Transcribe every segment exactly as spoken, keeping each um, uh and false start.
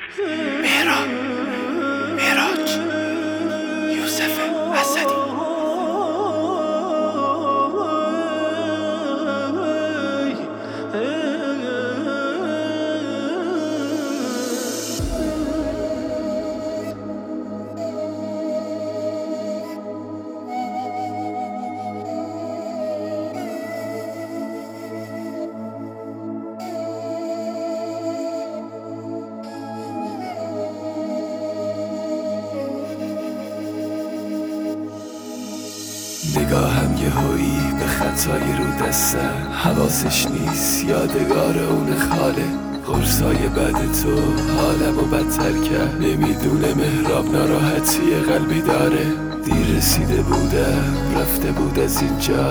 مهران معراج یوسف اسدی. نگاهم یهویی به خطای رو دستم، حواسش نیست یادگار اون خاله. قرصای بعد تو حالمو بدتر کرد، نمیدونه مهراب ناراحتی قلبی داره. دیر رسیده بودم رفته بود از اینجا،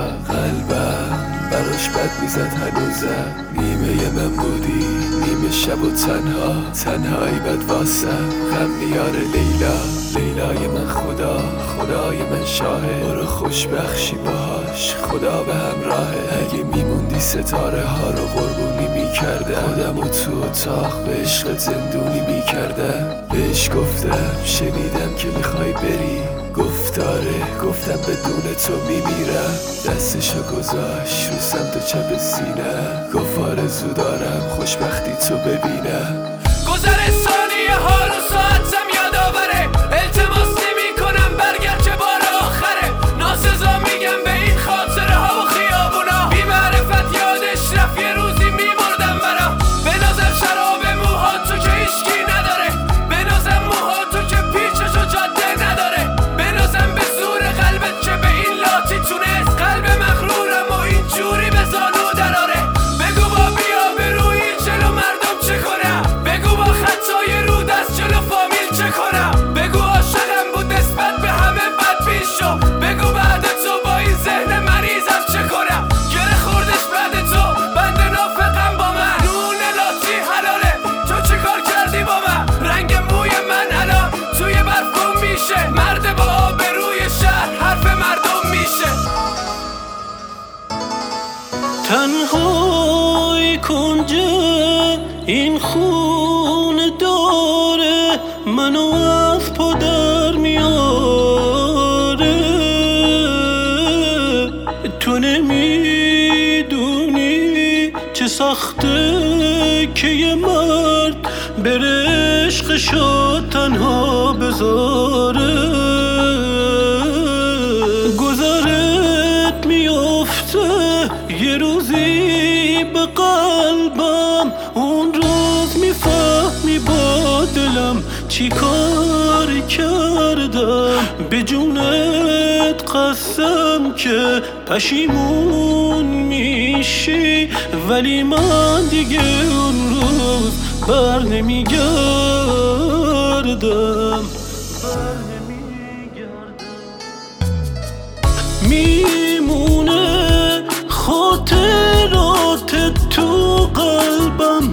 قلبم براش بد میزد هنوزم. نیمه من بودی نیمه شب و تنها، تنهایی بد واسم غم میاره لیلا. لیلای من خدا، خدای من شاهه، برو خوشبخشی باهاش خدا به همراهه. اگه میموندی ستاره ها رو قربونی میکردم، خودم و تو اتاق به عشق زندونی میکردم. بهش گفتم شنیدم که میخوای بری، گفتاره گفتم بدون تو میمیرم. دستشو گذاشت رو سمت چپ سینم، گفت آرزو دارم خوشبختی تو ببینم. گذر ثانیه ها رو ساعتم یادآوره، التماس نمی کنم برگرد چه بار آخره. ناسزا میگم به این خاطره ها و خیابونا، بی معرفت یادش رفت یه روزی میمردم برا. بنازم شراب موها تو که هیچکی نداره، بنازم موها تو که پیچش و جاده نداره، بنازم به زور قلبت که به این لاتی تونست قلب مغرورم و این جوری به زانو دراره. بگو با بیا به روی جلو مردم چه کنم، بگو با خطای رو دست جلو فامیل چه کنم، بگو عاشقم بود نسبت به همه بد پیش شو، بگو بعد تو با این ذهن مریضم چه کنم. گره خوردش بعد تو بند نافقم با من، نون لاتی حلاله تو چه کار کردی با من. رنگ موی من الان توی برف گم میشه، مرد با آبروی شهر حرف مردم میشه. تنهای کنج این خونه داره منو از پدر میاره. تو نمیدونی چه سخته که یه مرد بره عشقشو تنها بذاره. گذرت میفته یه روزی به قلبم، اون روز میفهمی با دلم چی کار کردم. به جونت قسم که پشیمون میشی، ولی من دیگه اون روز بر نمیگردم. میمونه خاطرات تو قلبم،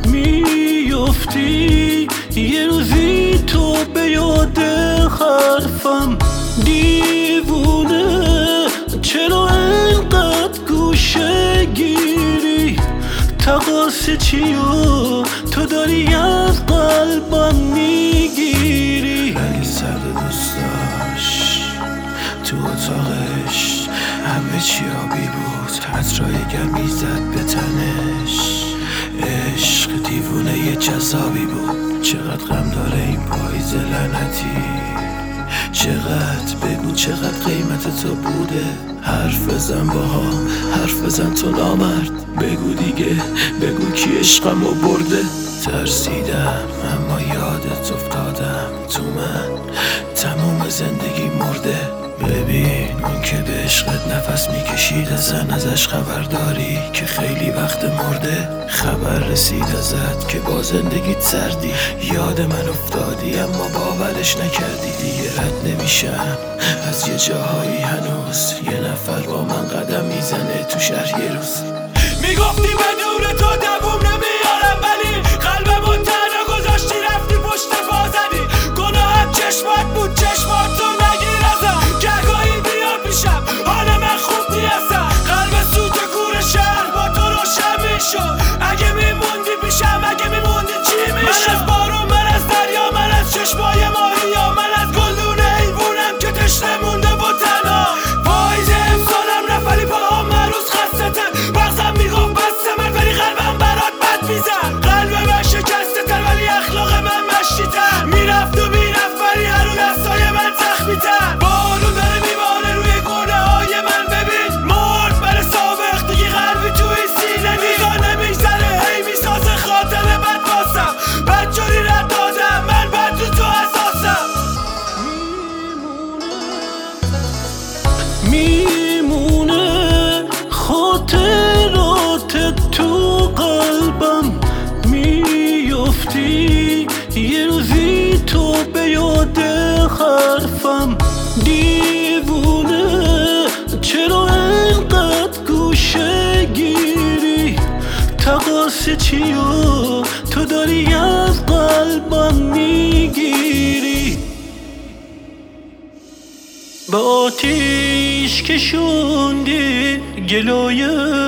میافتی یه روزی تو به یاد حرفم. دیوونه چرا اینقدر گوشه گیری، تقاس چیو تو داری از قلبم میگیری. ولی سرد دوست داشت تو اتاقش، همه چی آبی بود، عطرای گرمی زد به تنش. عشق دیوونه یه جذابی بود، چقدر غم داره این پاییز لعنتی. چقدر بگو چقدر قیمت تو بوده، حرف بزن باها، حرف بزن تو نامرد. بگو دیگه بگو کی عشقمو برده. ترسیدم اما یادت افتادم، تو من تموم زندگی مرده. ببین اون که به عشقت نفس میکشید ازن، ازش خبر داری که خیلی وقت مرده. خبر رسید ازت که با زندگیت سردی، یاد من افتادی اما باورش نکردی. دیگه رد نمیشم از یه جاهایی هنوز، یه نفر با من قدم میزنه تو شهر یه روز. میگفتی بدون تو دووم نمیارم، ولی قلبمو تنها گذاشتی رفتی پشت پا زدی. گناهم چشمات بود چشماتو نگیر ازم، گهگاهی بیا پیشم حال من خوب نیستم. قلب سوت کور شهر با تو روشن میشد، اگه میموندی پیشم اگه میموندی چی میشد. من از بارون من از ندارم دیوونه چرا اینقدر گوشه گیری تقاص چیو تو داری از قلبم میگیری به آتیش کشوندی گلایه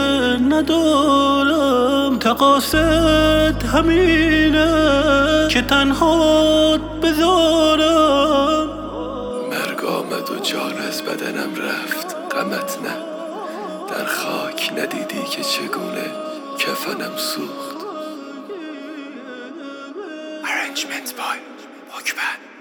ندارم تقاصت همینه که تنهات بذارم مرگ آمد و جان از بدنم رفت غمت نه در خاک ندیدی که چگونه کفنم سوخت. Arrangement by حکمت